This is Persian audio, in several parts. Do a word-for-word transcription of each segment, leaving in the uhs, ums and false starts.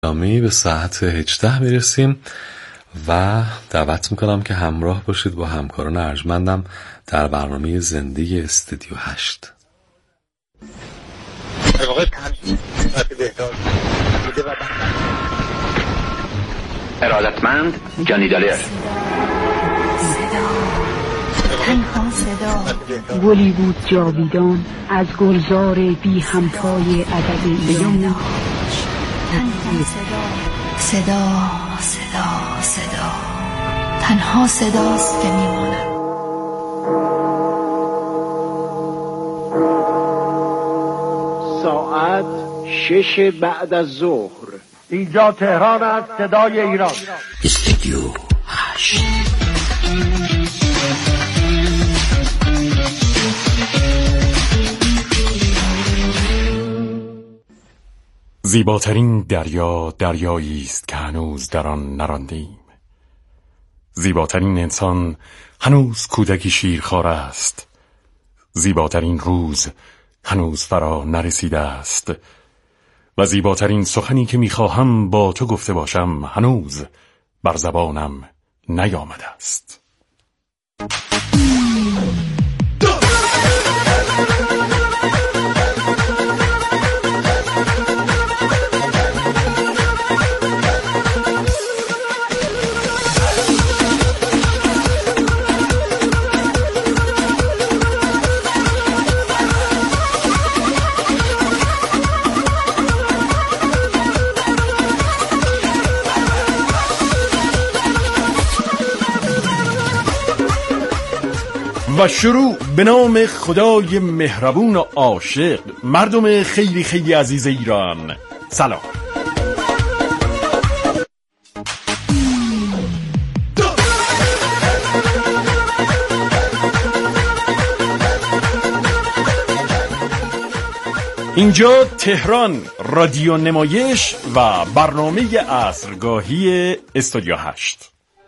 برنامه‌ای به ساعت هجده میرسیم و دعوت میکنم که همراه باشید با همکاران ارجمندم در برنامه زنده استودیو هشت. ارادتمند جانی دالر. تنها صدا گلی بود جاویدان از گلزار بی همتای ادب ایران. تنها صدا صدا صدا صدا تنها صداست که میماند. ساعت شش بعد از ظهر، اینجا تهران است، صدای ایران. استودیو هشت. زیباترین دریا دریایی است که هنوز در آن نرانده‌ایم. زیباترین انسان هنوز کودکی شیرخوار است. زیباترین روز هنوز فرا نرسیده است و زیباترین سخنی که میخواهم با تو گفته باشم هنوز بر زبانم نیامده است. و شروع به نام خدای مهربون و عاشق. مردم خیلی خیلی عزیز ایران، سلام. اینجا تهران، رادیو نمایش و برنامه عصرگاهی استودیو هشت.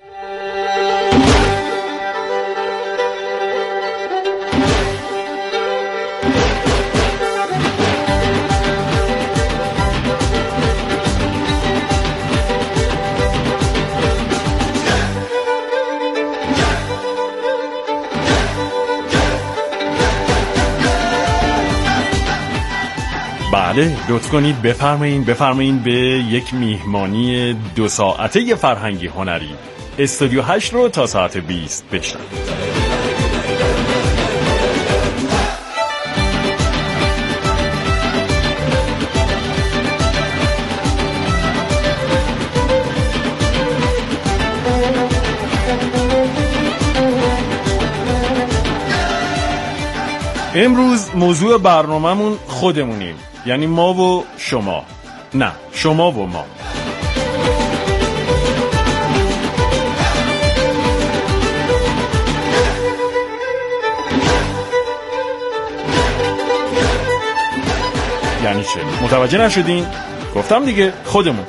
بله، لطف کنید بفرمایید بفرمایید به یک میهمانی دو ساعته فرهنگی هنری استودیو هشت رو تا ساعت بیست بشنوید. امروز موضوع برنامه‌مون خودمونیم، یعنی ما و شما. نه، شما و ما. یعنی چه؟ متوجه نشدین؟ گفتم دیگه، خودمون.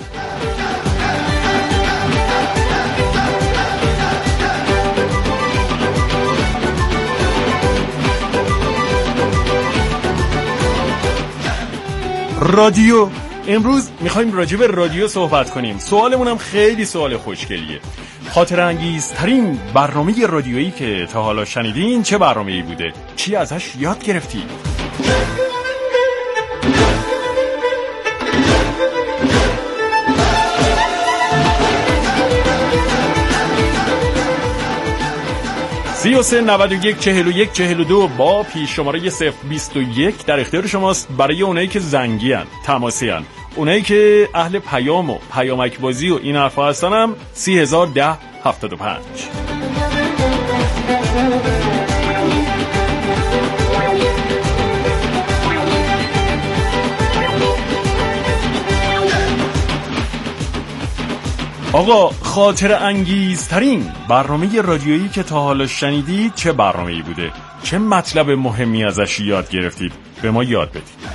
رادیو. امروز میخوایم راجع به رادیو صحبت کنیم. سوالمون هم خیلی سوال خوشگلیه. خاطر انگیزترین برنامه رادیویی که تا حالا شنیدین چه برنامه‌ای بوده؟ چی ازش یاد گرفتید؟ سی و سه نود و یک چهل و یک چهل و دو با پیش شماره صفر بیست و یک در اختیار شماست برای اونایی که زنگی هن، تماسی هن. اونایی که اهل پیام و پیامک بازی و این حرفا هستن هم سی هزار ده هفتاد و پنج. آقا، خاطر انگیزترین برنامه رادیویی که تا حالا شنیدید چه برنامه‌ای بوده؟ چه مطلب مهمی ازش یاد گرفتید؟ به ما یاد بدید.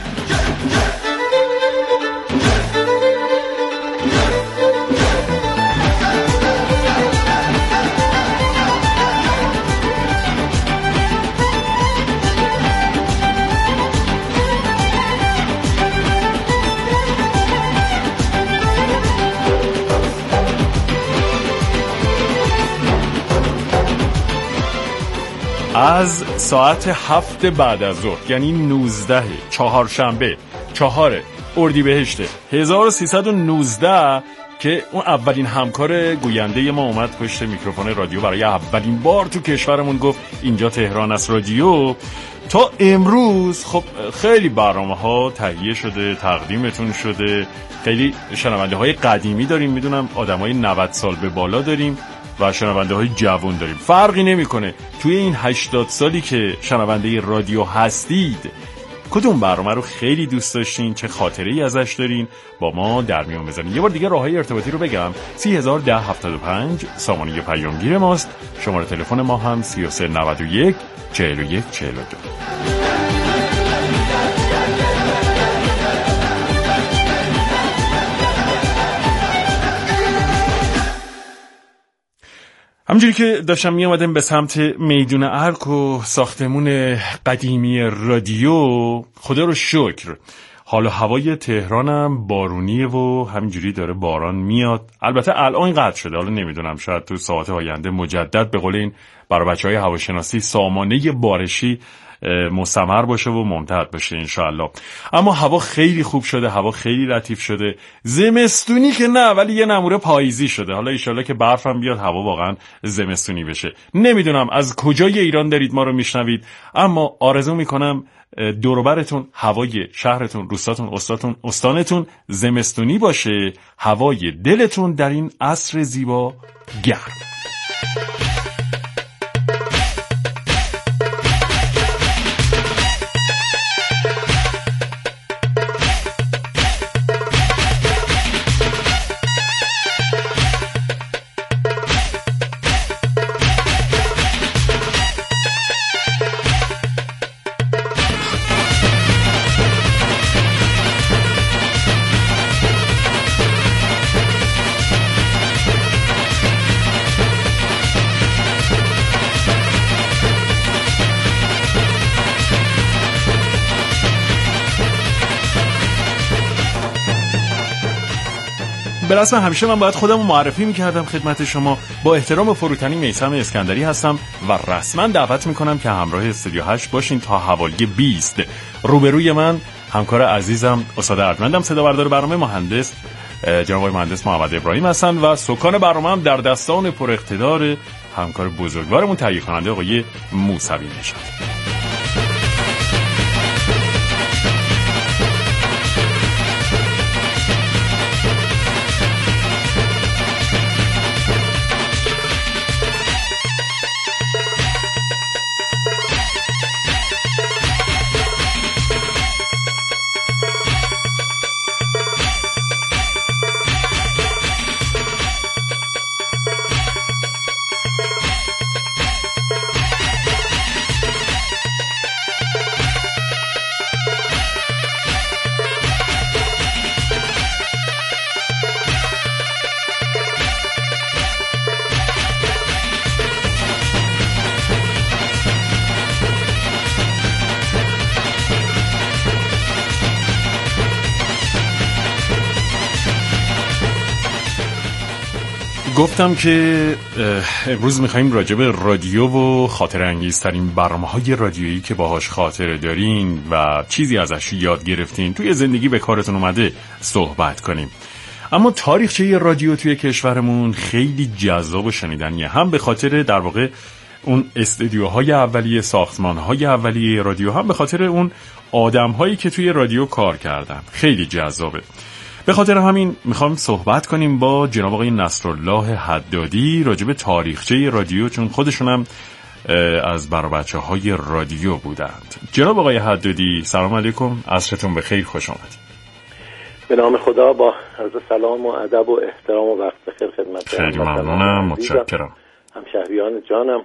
از ساعت هفت بعد از ظهر، یعنی نوزده چهارشنبه چهار اردیبهشت هزار و سیصد و نوزده که اون اولین همکار گوینده ما اومد پشت میکروفون رادیو برای اولین بار تو کشورمون گفت اینجا تهران است رادیو، تا امروز خب خیلی برنامه ها تهیه شده، تقدیمتون شده، خیلی شنونده های قدیمی داریم، میدونم آدم های نود سال به بالا داریم و شنونده های جوان داریم. فرقی نمیکنه توی این هشتاد سالی که شنونده رادیو هستید کدوم برنامه رو خیلی دوست داشتین، چه خاطره‌ای ازش دارین، با ما در میون بذارین. یه بار دیگه راههای ارتباطی رو بگم: سی هزار ده هفتاد و پنج سامانه پیامگیر ماست، شماره تلفن ما هم سی و سه نود و یک چهل و یک چهل و دو. همونجوری که داشتم می آمدم به سمت میدون ارک و ساختمون قدیمی رادیو، خدا رو شکر حال و هوای تهرانم بارونیه و همینجوری داره باران میاد. البته الان قطع شده، حالا نمیدونم شاید تو ساعات آینده مجدد به قول این برای بچهای هواشناسی سامانه بارشی مستمر باشه و ممتد باشه انشاءالله. اما هوا خیلی خوب شده، هوا خیلی لطیف شده، زمستونی که نه ولی یه نموره پاییزی شده. حالا انشاءالله که برفم بیاد هوا واقعا زمستونی بشه. نمیدونم از کجای ایران دارید ما رو میشنوید، اما آرزو میکنم دور و برتون هوای شهرتون، روستاتون، استاتون، استانتون زمستونی باشه، هوای دلتون در این عصر زیبا گرم. به رسم همیشه من باید خودم رو معرفی میکردم خدمت شما. با احترام فروتنی میثم اسکندری هستم و رسما دعوت میکنم که همراه استودیو هشت باشین تا حوالی بیست. روبروی من همکار عزیزم استاد ارجمندم صدا بردار برنامه، مهندس جناب آقای مهندس محمد ابراهیم هستن و سکان برنامه هم در دستان پر اقتدار همکار بزرگوارمون تهیه کننده آقای موسوی نژاد. گفتم که امروز میخواییم راجع به رادیو و خاطر انگیزترین برنامه‌های رادیویی که باهاش خاطره دارین و چیزی ازش یاد گرفتین توی زندگی به کارتون اومده صحبت کنیم. اما تاریخچه رادیو توی کشورمون خیلی جذاب و شنیدنیه، هم به خاطر در واقع اون استودیوهای اولیه، ساختمانهای اولیه رادیو، هم به خاطر اون آدم‌هایی که توی رادیو کار کردن. خیلی جذابه. به خاطر همین میخوام صحبت کنیم با جناب آقای نصرالله حدادی راجع به تاریخچه رادیو، چون خودشون هم از برا بچه‌های رادیو بودند. جناب آقای حدادی سلام علیکم، عصرتون بخیر، خوش آمدید. به نام خدا، با عرض سلام و ادب و احترام و وقت بخیر خدمت خیلی ممنونم، متشکرم. همشهریان جانم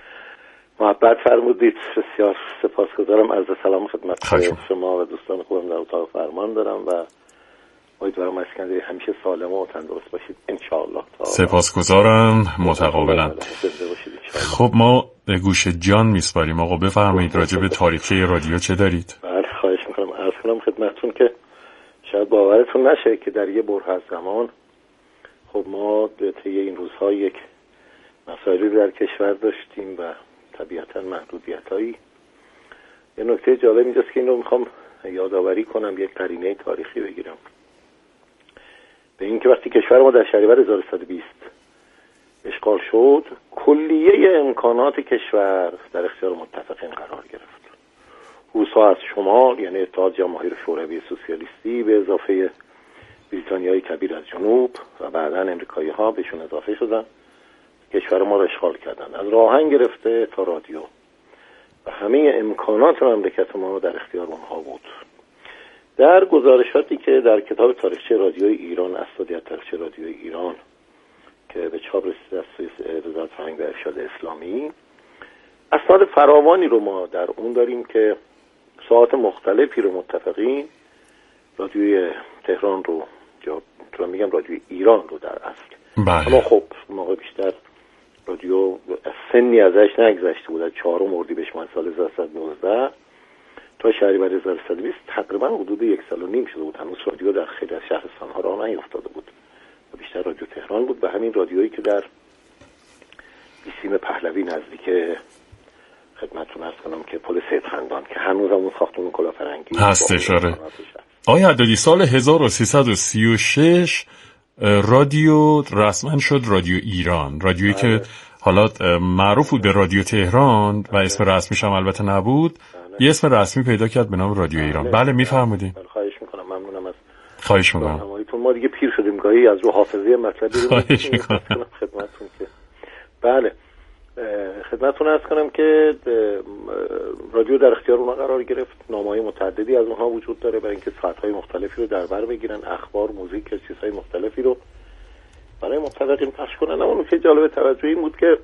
محبت فرمودید، بسیار سپاسگزارم. عرض سلام خدمت شما و دوستان خوبم در اتاق فرمان دارم و امیدوارم اسکندری همیشه سالم و تندرست باشید انشاءالله. سپاسگزارم، متقابلا. خب ما گوش جان میسپاریم. آقا بفرمایید راجع به تاریخچه رادیو چه دارید؟ بله خواهش میکنم. عرض کنم خدمتتون که شاید باورتون نشه که در یه بره از زمان خب ما طی این روزها یک مسائلی در کشور داشتیم و طبیعتا محدودیتایی. یه نکته جالب اینجاست که اینو میخوام یادآوری کنم، یک قرینه تاریخی بگیرم به این که وقتی کشور ما در شهریور هزار و سیصد و بیست اشغال شد، کلیه امکانات کشور در اختیار متفقین قرار گرفت. روس‌ها از شمال، یعنی اتحاد جماهیر شوروی سوسیالیستی، به اضافه بریتانیای کبیر از جنوب و بعداً امریکایی‌ها بهشون اضافه شدن، کشور ما را اشغال کردند. از راهن گرفته تا رادیو و همه امکانات مملکت ما در اختیار اونها بود. در گزارشاتی که در کتاب تاریخچه رادیوی ایران، اسنادیات تاریخچه رادیوی ایران که به چاپ رسیده از وزارت فرهنگ و ارشاد اسلامی، اسناد فراوانی رو ما در اون داریم که ساعات مختلفی رو متفقین رادیوی تهران رو، یا تو میگم رادیوی ایران رو در اصل، بله. اما خب موقع بیشتر رادیو سنی ازش نگذشته بود. از چهارم اردیبهشت ماه سال هزار و سیصد و نوزده تا شهریور هزار و سیصد و بیست تقریبا حدود یک سال و نیم شده بود. هنوز رادیو در خیلی از شهرستان‌ها راه نیفتاده بود و بیشتر رادیو تهران بود و همین رادیویی که در بیسیم پهلوی نزدیک خدمتتون عرض کنم که پل سید خندان که هنوز اون ساختمون کلافرنگی هست اشاره. آقای حدادی، سال هزار و سیصد و سی و شش رادیو رسما شد رادیو ایران، رادیویی که حالا معروف بود به رادیو تهران و اسم رسمیش هم البته نبود، یه اسم رسمی پیدا کرد به نام رادیو ایران. بله میفرمودین. خواهش میکنم، ممنونم از خواهش میکنم. ما دیگه پیر شدیم، گاهی از رو حافظه مطلبی رو خواهش میکنم خدمتتون که بله خدمتتون عرض کنم که رادیو در اختیار اونها قرار گرفت. نامه‌های متعددی از اونها وجود داره برای اینکه ساعت‌های مختلفی رو در بر بگیرن، اخبار، موزیک، چیزهای مختلفی رو برای متفقین پخش کنن. اما نکته جالب توجه این بود که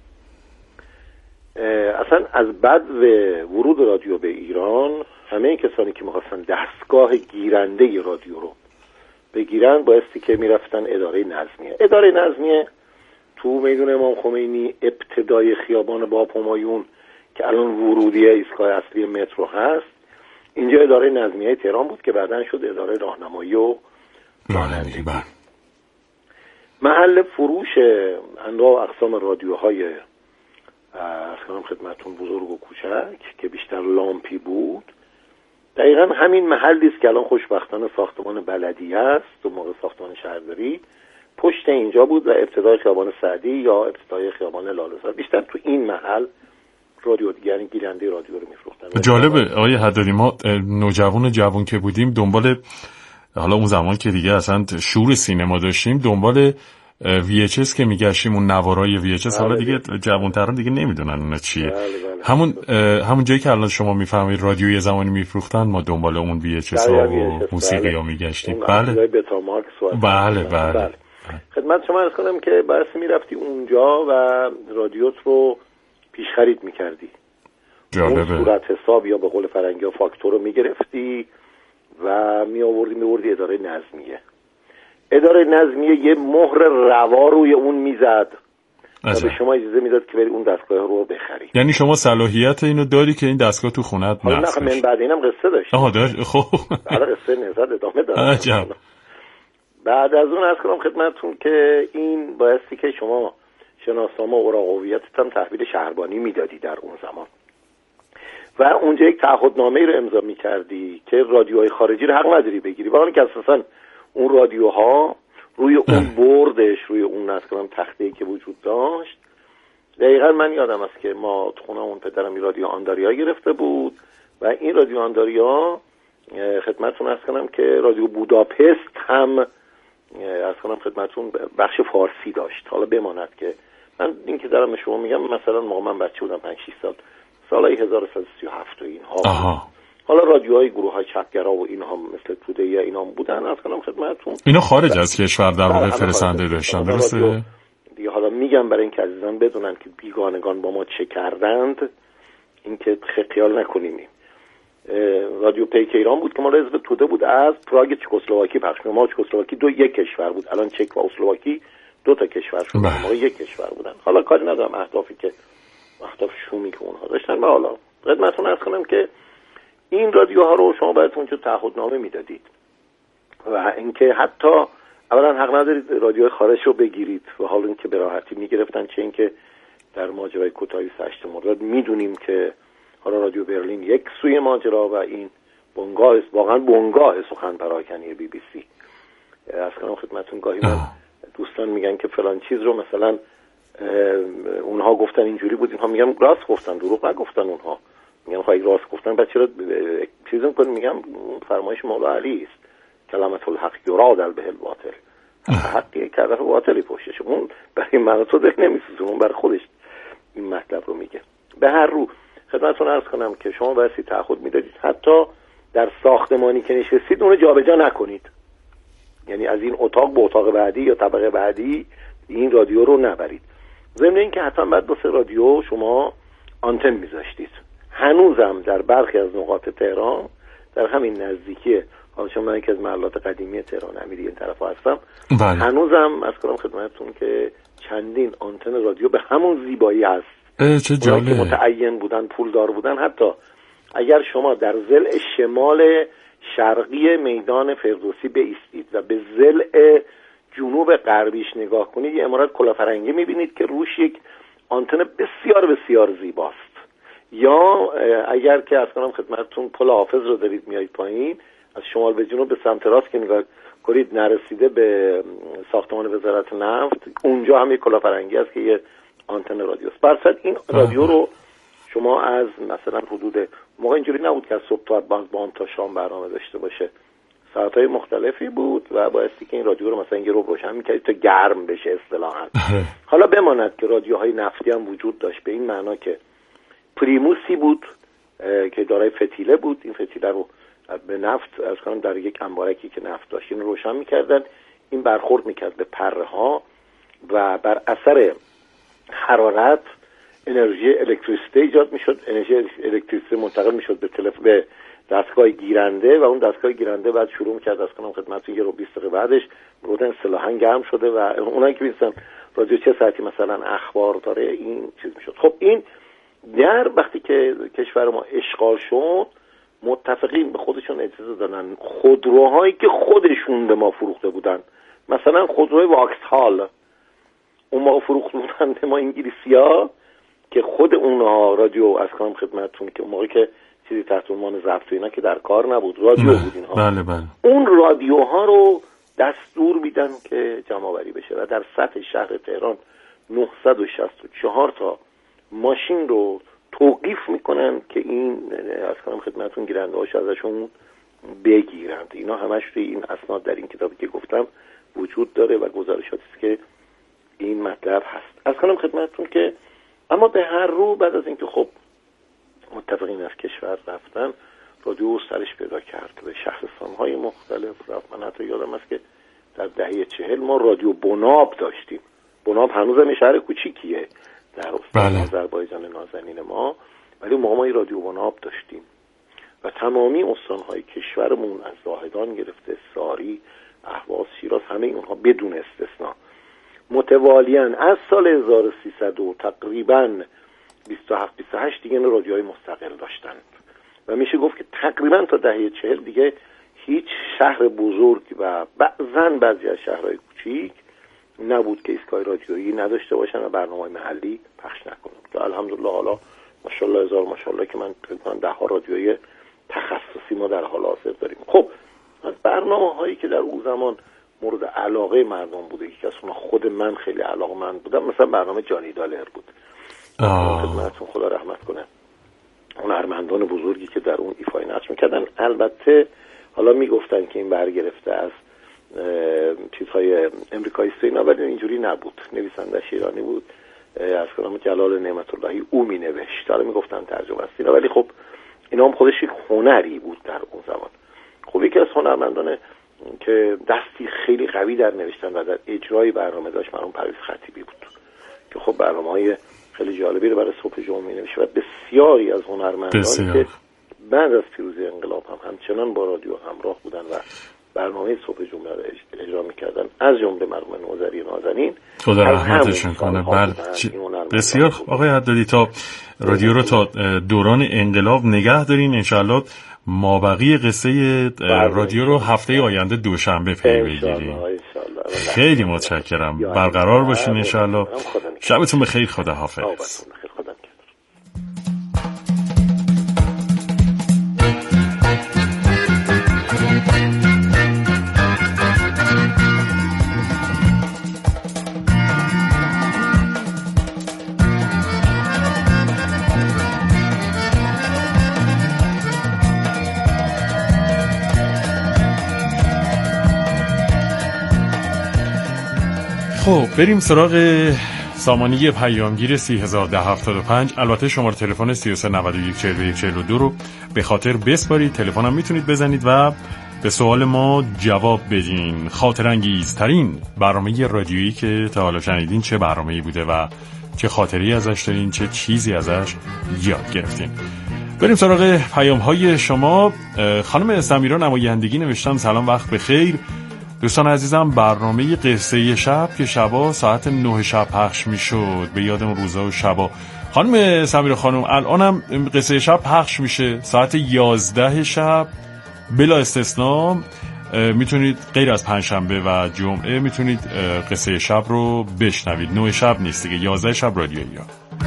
اصلا از بعد ورود رادیو به ایران همه کسانی که می‌خواستن دستگاه گیرنده رادیو رو بگیرن بایستی که میرفتن اداره نظمیه. اداره نظمیه تو میدون امام خمینی ابتدای خیابان باب همایون که الان ورودی ایستگاه اصلی مترو هست، اینجا اداره نظمیه تهران بود که بعداً شد اداره راهنمایی و رانندگی. محل فروش انواع و اقسام رادیوهای اصلا خدمتتون بزرگ و کوچک که بیشتر لامپی بود، دقیقاً همین محلی است که الان خوشبختانه ساختمان بلدیه است و موقع ساختمان شهرداری پشت اینجا بود و ابتدای خیابان سعدی یا ابتدای خیابان لاله‌زار بیشتر تو این محل رادیو دیگری گیرنده رادیو رو می‌فروختن. جالبه آقای حدادی، ما نوجوان جوان که بودیم دنبال، حالا اون زمان که دیگه اصلا شور سینما داشتیم، دنبال وی اچ اس که میگشتیم، اون نوارای وی اچ اس. حالا دیگه جوان‌تران دیگه نمیدونن اون چیه. بله بله. همون همون جایی که الان شما میفهمید رادیو یه زمانی میفروختن، ما دنبال اون وی اچ اس ها و موسیقی ها میگشتیم. بله بله بله, بله. خدمت شما عرض کنم که باعث میرفتی اونجا و رادیوت رو پیش خرید میکردی. جالبه. اون صورت حساب یا به قول فرنگی ها فاکتور رو میگرفتی و میآوردی میوردی اداره نظمیه. اداره نظمیه یه مهر روا روی اون میزد و به شما اجازه میداد که بری اون دستگاه رو بخری. یعنی شما صلاحیت اینو داری که این دستگاه تو خونت نصب بشه؟ من بعد اینم قصه داشت. آها داشت. خب حالا قصه نزد ادامه داد. عجب. بعد از اون عرض کنم خدمتتون که این بایستی که شما شناسنامه و اوراق هویتت هم تحویل شهربانی میدادی در اون زمان و اونجا یک تعهدنامه رو امضا میکردی که رادیوهای خارجی رو حق نداری بگیری، ولی که اساسا اون رادیوها روی اون بردش، روی اون عرض کنم تخته‌ای که وجود داشت، دقیقاً من یادم است که ما تو خونه اون پدرم این رادیو آنداریا گرفته بود و این رادیو آنداریا خدمتتون عرض کنم که رادیو بوداپست هم از کنم خدمتون بخش فارسی داشت. حالا بماند که من این که دارم شما میگم مثلا موقع من بچه بودم پنج شش سال، سال هزار و سیصد و سی و هفت و اینها. حالا رادیوهای گروه های چپگرا و اینها مثل توده یا اینا بودن. از کنم خدمتتون اینا خارج از کشور در واقع فرستنده داشتن، درسته؟ دیگه حالا میگم برای اینکه عزیزان بدونن که بیگانگان با ما چه کردند، این که خیال نکنیم. رادیو پیک ایران بود که ما حزب توده بود از پراگ چکسلواکی پخش می‌کرد. ما چکسلواکی دو یک کشور بود، الان چک و اسلواکی دو تا کشور شد، ما یک کشور بودن. حالا کاری ندارم اهدافی که اهداف شومی که اونها داشتن. و حالا خدمتتون عرض کنم که این رادیوها رو شما باید اونجا تعهدنامه میدادید و اینکه حتی اولا حق ندارید رادیوهای خارج رو بگیرید و حالا اینکه به راحتی میگرفتن، چه اینکه در ماجرای کوتاه بیست و هشتم مرداد میدونیم که حالا رادیو برلین یک سوی ماجرا و این بنگاه واقعا بنگاه سخن پراکنی بی بی سی. از کنم خدمتون گاهی من دوستان میگن که فلان چیز رو مثلا اونها گفتن اینجوری بود، اینها میگم راست گفتن، دروغ نگفتن. اونها میگم خواهی راست گفتن بعد چرا چیز میکنن؟ میگم فرمایش مولا علی است، کلمت الحق یراد به الباطل، حقیه که طرف باطلی پشتش، اون برای من تو ده نمیسوزه، اون برای خودش این مطلب رو میگه. به هر رو خدمتتون عرض کنم که شما باید تعهد میدادید حتی در ساختمانی که نشستید اون رو جابجا نکنید، یعنی از این اتاق به اتاق بعدی یا طبقه بعدی این رادیو رو نبرید. ضمن این که حتما بعد واسه رادیو شما آنتن میذاشتید. هنوزم در برخی از نقاط تهران، در همین نزدیکی، حالا چون من یکی از محلات قدیمی تهران امیری این طرف هستم، بله. هنوزم از کنم خدمتتون که چندین آنتن رادیو به همون زیبایی هست. چه جالب. که متعین بودن، پولدار بودن. حتی اگر شما در ضلع شمال شرقی میدان فردوسی بایستید و به ضلع جنوب غربیش نگاه کنید، یه عمارت کلافرنگی میبینید که روش یک آنتن بسیار بسیار زیباست. یا اگر که از کنم خدمتتون پل حافظ رو دارید میایید پایین، از شمال به جنوب به سمت راست که نگاه کنید نرسیده به ساختمان وزارت نفت، اونجا هم یک کلافرنگی هست که یه آنتن رادیو است. برصد این رادیو رو شما از مثلا حدود موقع اینجوری نبود که از صبح تا بعد تا شام برنامه داشته باشه، ساعت‌های مختلفی بود و بایستی که این رادیو رو مثلا یه رو روشن می‌کردید تا گرم بشه اصطلاحاً. حالا بماند که رادیوهای نفتی هم وجود داشت، به این معنا که پریموسی بود که دارای فتیله بود، این فتیله رو به نفت از کنم در یک انبارکی که نفت داشت این رو روشن می‌کردن، این برخورد می‌کرد به پره‌ها و بر اثر حرارت انرژی الکتریسیته ایجاد میشد، انرژی الکتریسیته منتقل میشد به تلفن به دستگاه گیرنده و اون دستگاه گیرنده بعد شروع میکرد از کنم خدمتتون یه رو بیست دقیقه بعدش بودن اصطلاحاً گرم شده و اونایی که می‌دونن رادیو چه ساعتی مثلا اخبار داره این چیز میشد. خب این در وقتی که کشور ما اشغال شد متفقین به خودشون اجازه دادن خودروهایی که خودشون به ما فروخته بودن، مثلا خودروی واکسهال اون موقع فروخته بودن به ما انگلیسی‌ها که خود اونها رادیو از کنم خدمتتون که اون موقع که چیزی تحت عنوان ضبط اینا که در کار نبود، رادیو بود اینها. بله بله. اون رادیوها رو دستور میدن که جمع آوری بشه و در سطح شهر تهران نهصد و شصت و چهار تا ماشین رو توقیف میکنن که این از کنم خدمتتون گیرنده هاش ازشون بگیرند. اینا همش توی این اسناد در این کتابی که گفتم وجود داره و گزارشاتی است که این مطلب هست. از کنم خدمتتون که اما به هر رو بعد از اینکه خب متفقین از کشور رفتن رادیو سرش پیدا کرد به شهرستان‌های مختلف رفت. من حتی یادم است که در دهه چهل ما رادیو بناب داشتیم. بناب هنوز هم شهر کوچیکیه در استان آذربایجان نازنین ما، ولی ما ما رادیو بناب داشتیم و تمامی استان‌های کشورمون از زاهدان گرفته ساری، اهواز، شیراز، همه اونها بدون استثنا متوالیاً از سال هزار و سیصد و تقریباً بیست و هفت بیست و هشت دیگه رادیوهای مستقل داشتند و میشه گفت که تقریباً تا دهه چهل دیگه هیچ شهر بزرگ و بعضاً بعضی از شهرهای کوچیک نبود که ایستگاه رادیویی نداشته باشن و برنامه‌های محلی پخش نکنن. که الحمدلله حالا ماشاءالله هزار ماشاءالله که من فکر کنم ده ها رادیوی تخصصی ما در حال حاضر داریم. خب از برنامه‌هایی که در اون زمان مورد علاقه مردم بوده یکی از اونها خود من خیلی علاقه‌مند بودم، مثلا برنامه جانی دالر بود. خدمتتون خدا رحمت کنه. اون هنرمندان بزرگی که در اون ایفای نقش میکردن، البته حالا میگفتن که این برگرفته از چیزهای امریکایی است اینا، ولی اینجوری نبود. نویسندش ایرانی بود، از کنم جلال نعمت اللهی او می نوشت، حالا میگفتن ترجمه است اینا، ولی خب اینا هم خودش یک هنری بود در اون زمان. خب یکی از هنرمندان که دستی خیلی قوی در نوشتن و در اجرای برنامه داشت مرحوم پرویز خطیبی بود که خب برنامه‌های خیلی جالبی رو برای صبح جمعه می‌نوشت و بسیاری از هنرمندانی که بعد از پیروزی انقلاب هم همچنان با رادیو همراه بودن و برنامه صبح جمعه رو اجرا می‌کردن، از جمله مرحوم نوذری نازنین. خدا رحمتشون کنه. بله بسیار خوب آقای حدادی، تا رادیو رو تا دوران انقلاب نگه دارین. انشالله مابقی قصه رادیو رو هفته آینده دوشنبه پی بگیریم. خیلی متشکرم. برقرار باشین ان شاء الله. شبتون بخیر. خدا حافظ. خب بریم سراغ سامانه پیامگیر سی هزار ده هفتاد و پنج. البته شماره تلفن سی و سه نود و یک چهل و یک چهل و دو رو به خاطر بسپارید. تلفن هم میتونید بزنید و به سوال ما جواب بدین. خاطر انگیزترین برنامه رادیویی که تا حالا شنیدین چه برنامه‌ای بوده و چه خاطری ازش دارین، چه چیزی ازش یاد گرفتین؟ بریم سراغ پیام‌های شما. خانم سمیرا نمایندگی نوشتن سلام وقت بخیر دوستان عزیزم، برنامه قصه شب که شبا ساعت نه شب پخش میشد به یاد اون روزا و شبا. خانم سمیرا خانم الانم قصه شب پخش میشه ساعت یازده شب بلا استثناء. میتونید غیر از پنجشنبه و جمعه میتونید قصه شب رو بشنوید. نه شب نیست دیگه، یازده شب رادیو ایران.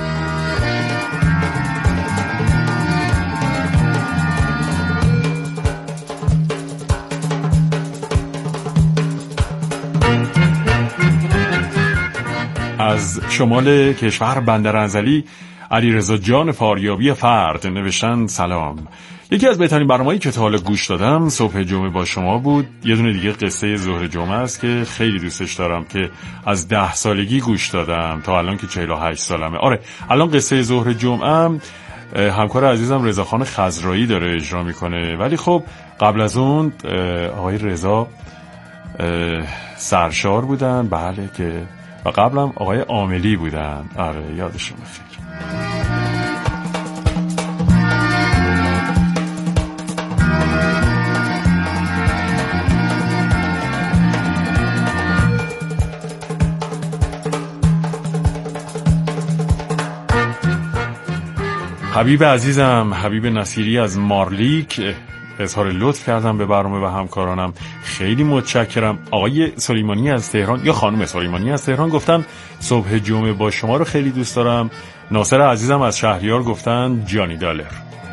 از شمال کشور بندر انزلی علیرضا جان فاریابی فرد نوشتن سلام. یکی از بهترین برنامه‌ای که تا حالا گوش دادم صبح جمعه با شما بود. یه دونه دیگه قصه ظهر جمعه است که خیلی دوستش دارم که از ده سالگی گوش دادم تا الان که چهل و هشت سالمه. آره الان قصه ظهر جمعه همکار عزیزم رضاخان خضرایی داره اجرا میکنه، ولی خب قبل از اون آقای رضا سرشار بودن، بله، که و قبلم آقای عاملی بودن. آره یادشون بخیر. حبیب عزیزم، حبیب نصیری از مارلیک اظهار لطف کردم به برنامه و همکارانم، خیلی متشکرم. آقای سلیمانی از تهران یا خانم سلیمانی از تهران گفتن صبح جمعه با شما رو خیلی دوست دارم. ناصر عزیزم از شهریار گفتن جانی دالر.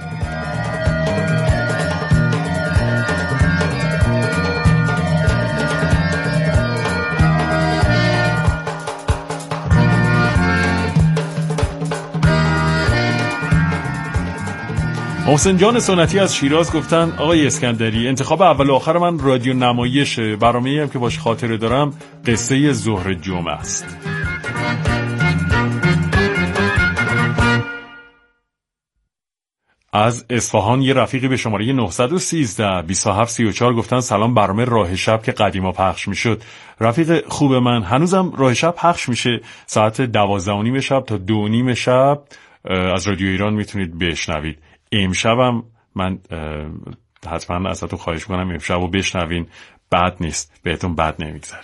محسن جان سنتی از شیراز گفتن آقای اسکندری انتخاب اول و آخر من رادیو نمایشه، برنامه‌ای هم که باش خاطره دارم قصه ظهر جمعه است. از اصفهان یه رفیقی به شماره نه یک سه بیست و هفت سی و چهار گفتن سلام، برنامه راه شب که قدیما پخش میشد. رفیق خوب من، هنوزم راه شب پخش میشه ساعت دوازده و نیم شب تا دو و نیم شب از رادیو ایران میتونید بشنوید. امشبم من حتما ازتون خواهش میکنم امشبو بشنوین، بد نیست، بهتون بد نمیگذره.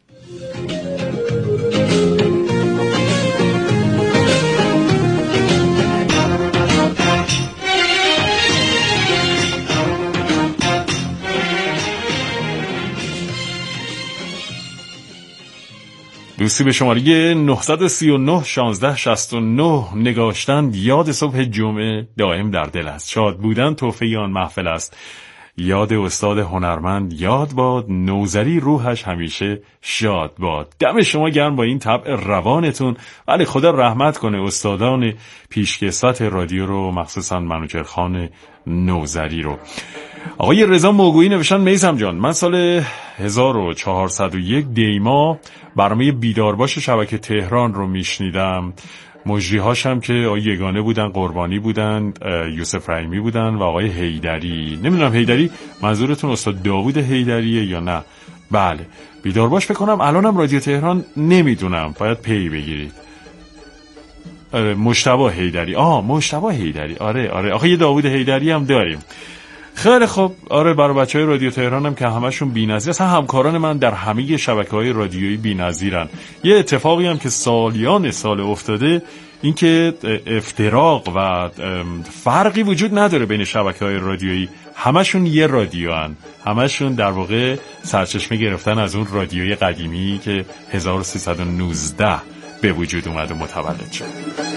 دوستی به شماره نه سه نه شانزده شصت و نه نگاشتند یاد صبح جمعه دائم در دل است، شاد بودن تحفه آن محفل است، یاد استاد هنرمند یاد باد، نوذری روحش همیشه شاد باد. دم شما گرم با این طبع روانتون، ولی خدا رحمت کنه استادان پیشکسوت رادیو رو، مخصوصا منوچهرخان نوذری رو. آقای رضا موگویی نوشتن میثم جان، من سال هزار و چهارصد و یک دیما برنامه بیدارباش شبکه تهران رو میشنیدم. مجریهاش هم که آقای یگانه بودن، قربانی بودن، یوسف رحیمی بودن و آقای حیدری. نمیدونم حیدری منظورتون استاد داوود حیدریه یا نه؟ بله بیدارباش فکر کنم الانم رادیو تهران، نمیدونم، باید پی بگیرید. آره مجتبی حیدری، آه مجتبی حیدری، آره آره آخه یه داوود حیدری هم داریم. خیلی خوب. آره برای بچهای رادیو تهران هم که همشون بی‌نظیر، اصلا همکاران من در همه شبکه‌های رادیویی بی‌نظیرن. یه اتفاقی هم که سالیان سال افتاده این که افتراق و فرقی وجود نداره بین شبکه‌های رادیویی همشون یه رادیو هن. همشون در واقع سرچشمه گرفتن از اون رادیوی قدیمی که هزار و سیصد و نوزده به وجود اومد و متولد شد.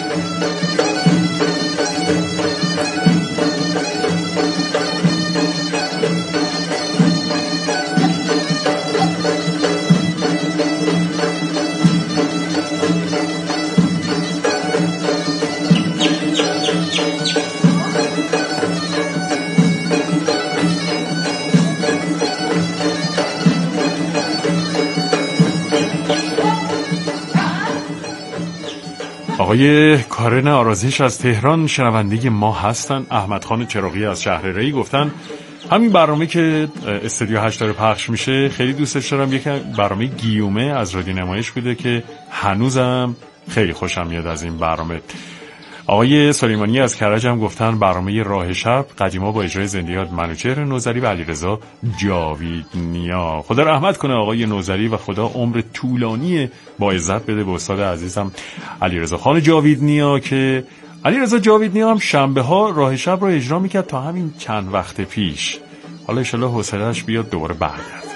آقای کارن آرازش از تهران شنونده ما هستن. احمد خان چراغی از شهر ری گفتن همین برنامه که استودیو هشت داره پخش میشه خیلی دوستش دارم. یک برنامه گیومه از رادیو نمایش بوده که هنوزم خیلی خوشم میاد از این برنامه. آقای سلیمانی از کرج هم گفتن برنامه راه شب قدیما با اجرای زندیات منوچهر نوذری و علیرضا جاویدنیا. خدا رحمت کنه آقای نوذری و خدا عمر طولانی با عزت بده به استاد عزیزم علیرضا خان جاویدنیا که علیرضا جاویدنیا هم شنبه ها راه شب رو اجرا میکرد تا همین چند وقت پیش. حالا ان شاءالله حوصله‌اش بیاد دوباره برگرد.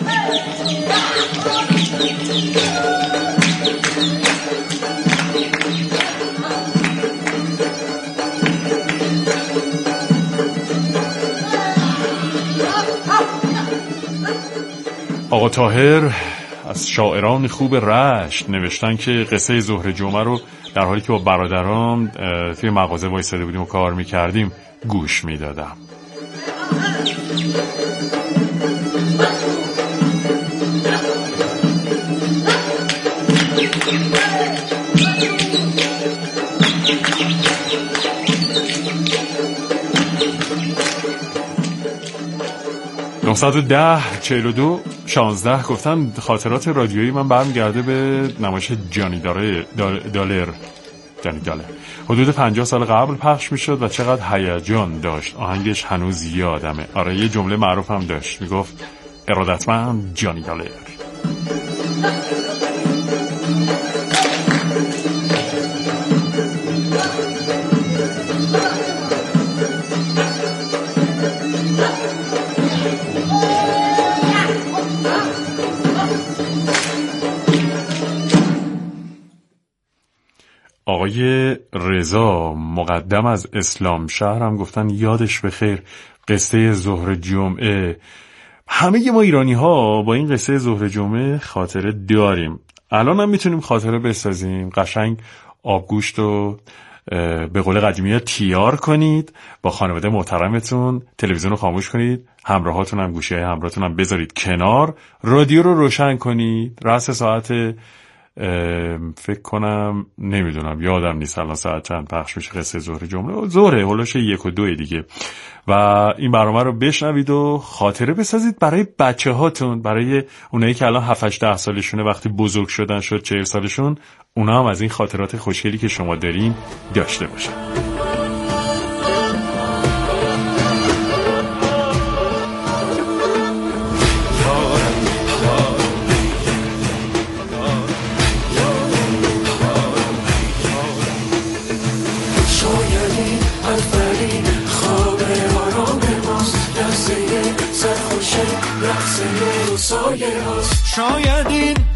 آقا طاهر از شاعران خوب رشت نوشتن که قصه ظهر جمعه رو در حالی که با برادرام توی مغازه وایساده بودیم و کار میکردیم گوش میدادم. نهصد و ده چهل و دو شانزده گفتن خاطرات رادیویی من برمیگرده به نمایش جانی داره دالر جانی دالر حدود پنجاه سال قبل پخش میشد و چقدر هیجان داشت. آهنگش هنوز یادمه. آره یه جمله معروف هم داشت میگفت ارادتمند جانی دالر. آقای رضا مقدم از اسلام شهر هم گفتن یادش بخیر قصه ظهر جمعه. همه ما ایرانی ها با این قصه ظهر جمعه خاطره داریم. الان هم میتونیم خاطره بسازیم. قشنگ آبگوشت رو به قول قدیمی ها تیار کنید، با خانواده محترمتون تلویزیون رو خاموش کنید، همراهاتون هم گوشی های همراهتون هم بذارید کنار، رادیو رو روشن کنید. رأس ساعت فکر کنم نمیدونم یادم نیست الان ساعت چند پخش میشه قصه ظهر جمعه. ظهره هولوش یک و دوی دیگه. و این برنامه رو بشنوید و خاطره بسازید برای بچه هاتون، برای اونایی که الان هفت هشت سالشونه، وقتی بزرگ شدن شد چهل سالشون، اونا هم از این خاطرات خوشگلی که شما دارین داشته باشن. شاید این